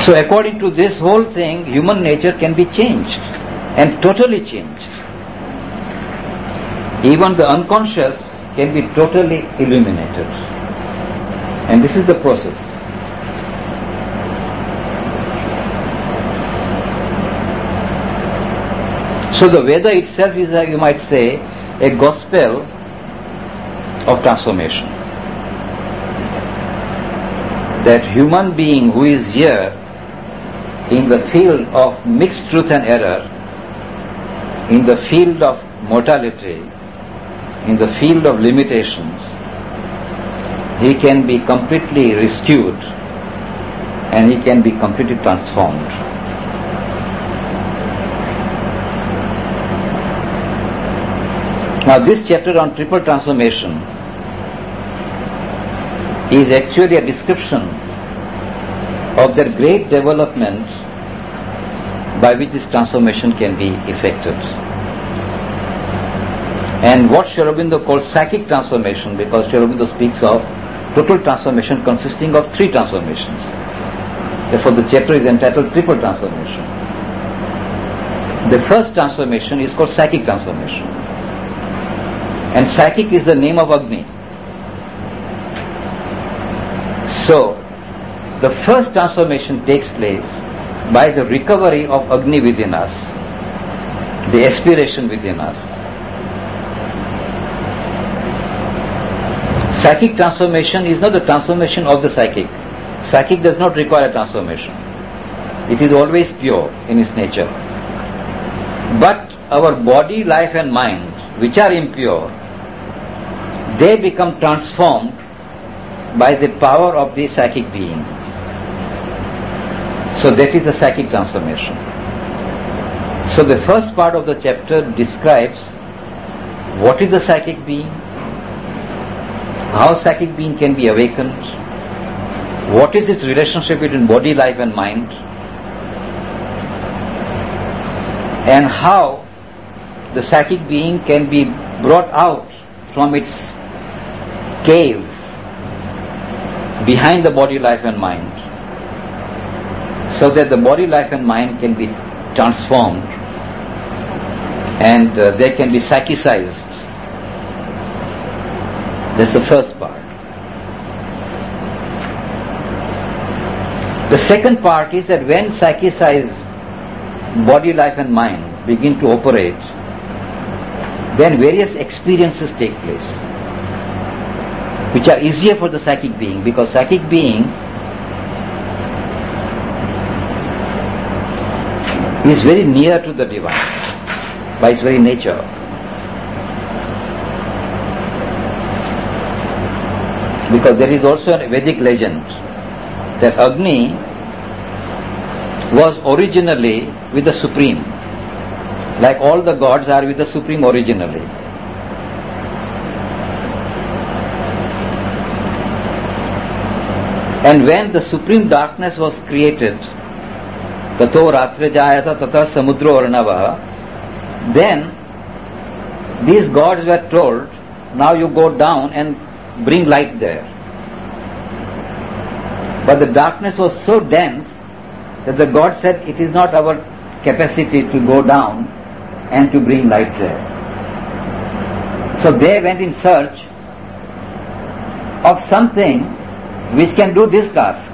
So according to this whole thing, human nature can be changed and totally changed. Even the unconscious can be totally illuminated. And this is the process. So the Veda itself is, you might say, a gospel of transformation. That human being who is here in the field of mixed truth and error, in the field of mortality, in the field of limitations, he can be completely rescued and he can be completely transformed. Now this chapter on triple transformation is actually a description of the great development by which this transformation can be effected. And what Sri Aurobindo calls psychic transformation, because Sri Aurobindo speaks of total transformation consisting of three transformations. Therefore the chapter is entitled Triple Transformation. The first transformation is called psychic transformation. And psychic is the name of Agni. So, the first transformation takes place by the recovery of Agni within us, the aspiration within us. Psychic transformation is not the transformation of the psychic. Psychic does not require a transformation. It is always pure in its nature. But our body, life and mind, which are impure, they become transformed by the power of the psychic being. So that is the psychic transformation. So the first part of the chapter describes what is the psychic being, how psychic being can be awakened, what is its relationship between body, life and mind, and how the psychic being can be brought out from its cave behind the body, life and mind, so that the body, life and mind can be transformed and they can be psychicized. That's the first part. The second part is that when psychicized body, life and mind begin to operate, then various experiences take place, which are easier for the psychic being, because psychic being is very near to the divine by its very nature. Because there is also a Vedic legend that Agni was originally with the Supreme, like all the gods are with the Supreme originally. And when the supreme darkness was created, tato ratre jayata tata samudro arnava, then these gods were told, now you go down and bring light there. But the darkness was so dense that the God said, it is not our capacity to go down and to bring light there. So they went in search of something which can do this task.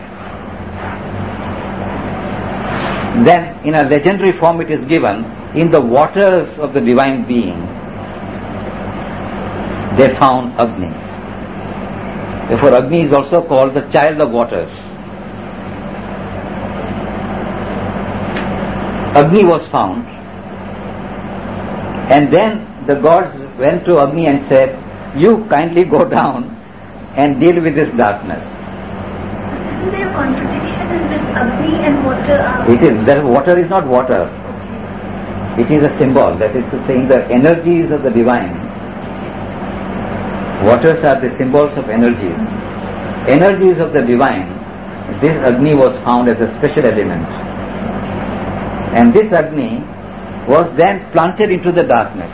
Then in a legendary form it is given, in the waters of the divine being they found Agni. Therefore Agni is also called the child of waters. Agni was found, and then the gods went to Agni and said, you kindly go down and deal with this darkness. Isn't there a contradiction in this Agni and water? It is. That water is not water. It is a symbol. That is to say, in the energies of the divine, waters are the symbols of energies. Energies of the divine, this Agni was found as a special element. And this Agni was then planted into the darkness.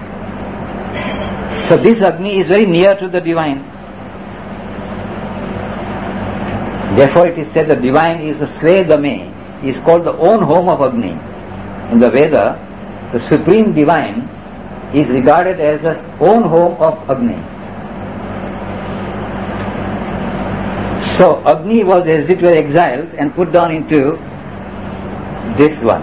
So this Agni is very near to the divine. Therefore it is said the divine is the Svedame, is called the own home of Agni. In the Veda, the supreme divine is regarded as the own home of Agni. So Agni was as it were exiled and put down into this one.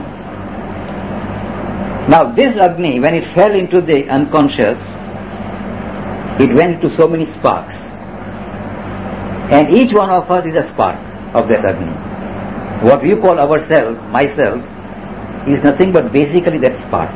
Now this Agni, when it fell into the unconscious, it went into so many sparks. And each one of us is a spark of that Agni. What you call ourselves, myself, is nothing but basically that spark.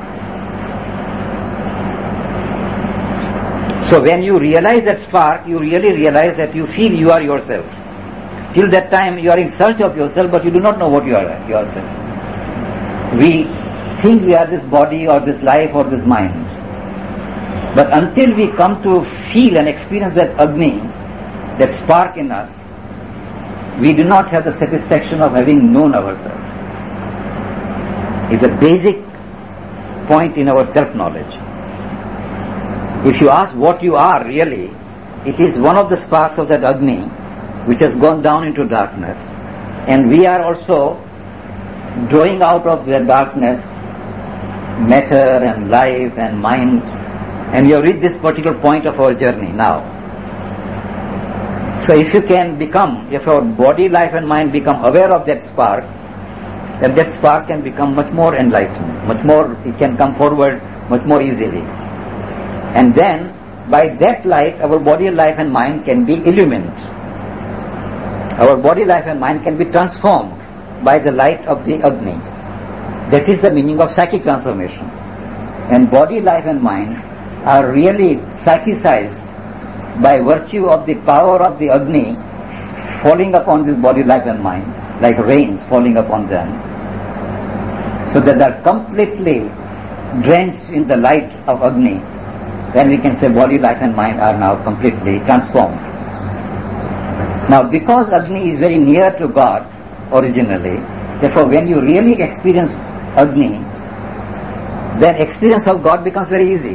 So when you realize that spark, you really realize that you feel you are yourself. Till that time you are in search of yourself, but you do not know what you are yourself. We think we are this body or this life or this mind. But until we come to feel and experience that Agni, that spark in us, we do not have the satisfaction of having known ourselves. It's a basic point in our self-knowledge. If you ask what you are really, it is one of the sparks of that Agni which has gone down into darkness, and we are also drawing out of the darkness matter and life and mind, and we have reached this particular point of our journey now. So if you can become, if our body, life and mind become aware of that spark, then that spark can become much more enlightened, much more, it can come forward much more easily. And then by that light our body, life and mind can be illumined. Our body, life and mind can be transformed by the light of the Agni. That is the meaning of psychic transformation. And body, life and mind are really psychicized by virtue of the power of the Agni falling upon this body, life and mind, like rains falling upon them, so that they are completely drenched in the light of Agni. Then we can say body, life and mind are now completely transformed. Now because Agni is very near to God originally, therefore when you really experience Agni, then experience of God becomes very easy.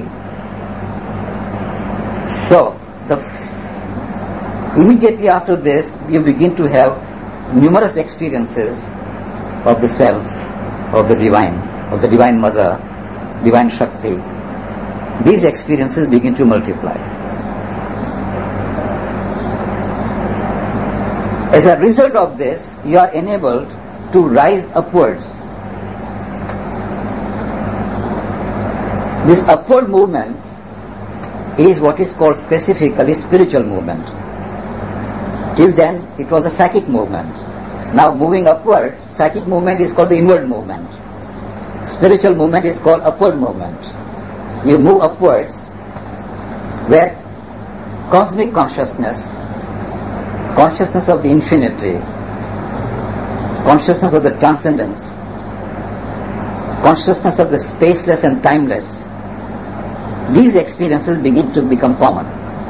So immediately after this, you begin to have numerous experiences of the self, of the divine mother, divine Shakti. These experiences begin to multiply. As a result of this, you are enabled to rise upwards. This upward movement is what is called specifically spiritual movement. Till then it was a psychic movement. Now moving upward, psychic movement is called the inward movement. Spiritual movement is called upward movement. You move upwards where cosmic consciousness, consciousness of the infinity, consciousness of the transcendence, consciousness of the spaceless and timeless, these experiences begin to become common.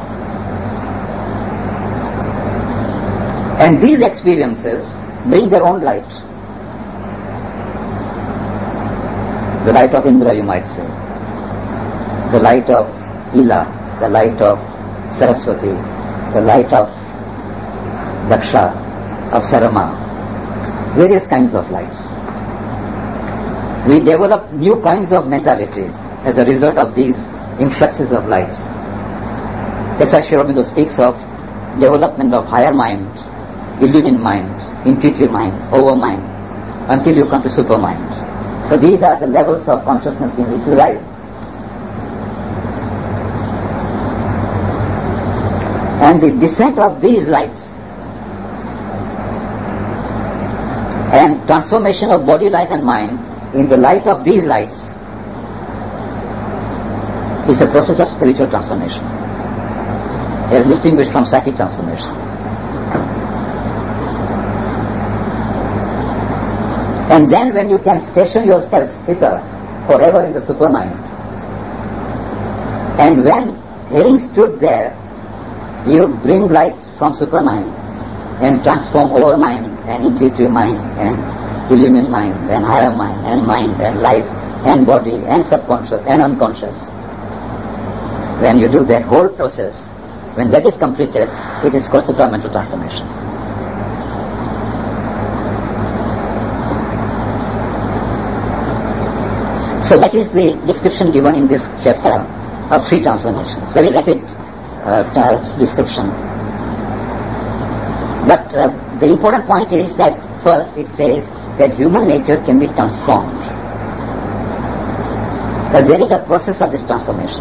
And these experiences bring their own light. The light of Indra, you might say. The light of Ila, the light of Saraswati, the light of Daksha, of Sarama, various kinds of lights. We develop new kinds of mentality as a result of these influxes of lights. That's why Sri Aurobindo speaks of development of higher mind, illumined mind, intuitive mind, overmind, until you come to supermind. So these are the levels of consciousness in which we rise. And the descent of these lights and transformation of body, life and mind in the light of these lights is a process of spiritual transformation, as distinguished from psychic transformation. And then when you can station yourself sthita forever in the supermind, and when having stood there, you bring light from supermind and transform overmind and intuitive mind and illumined mind and higher mind and life and body and subconscious and unconscious. When you do that whole process, when that is completed, it is called supramental transformation. So that is the description given in this chapter of three transformations. Very rapid description. But the important point is that first it says that human nature can be transformed. But there is a process of this transformation.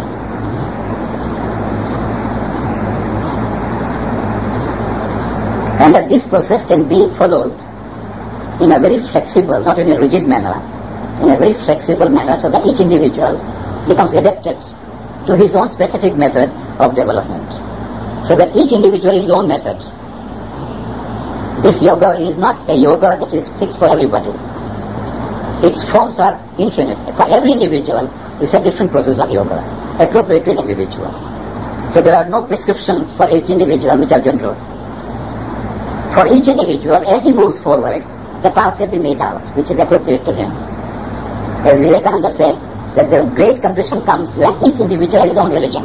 And that this process can be followed in a very flexible, not in a rigid manner, in a very flexible manner, so that each individual becomes adapted to his own specific method of development. So that each individual is his own method. This yoga is not a yoga that is fixed for everybody. Its forms are infinite. For every individual, it's a different process of yoga, appropriate to the individual. So there are no prescriptions for each individual which are general. For each individual, as he moves forward, the path will be made out, which is appropriate to him. As Vivekananda said, that the great condition comes when each individual has his own religion.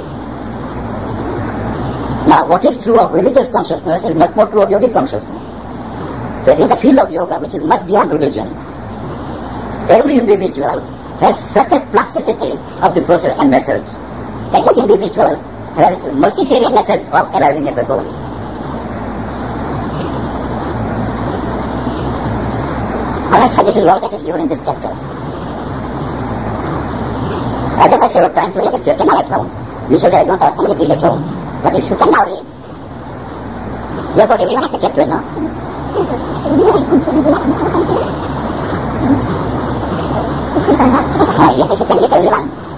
Now, what is true of religious consciousness is much more true of yogic consciousness. That in the field of yoga, which is much beyond religion, every individual has such a plasticity of the process and methods that each individual has multifarious methods of arriving at the goal. Alright, so this is all that is given in this chapter. Otherwise, you are trying to read this chapter now at home. Usually I don't have somebody read at home. But if you can now read, you have got everyone at the chapter now. Yes, if you can get everyone.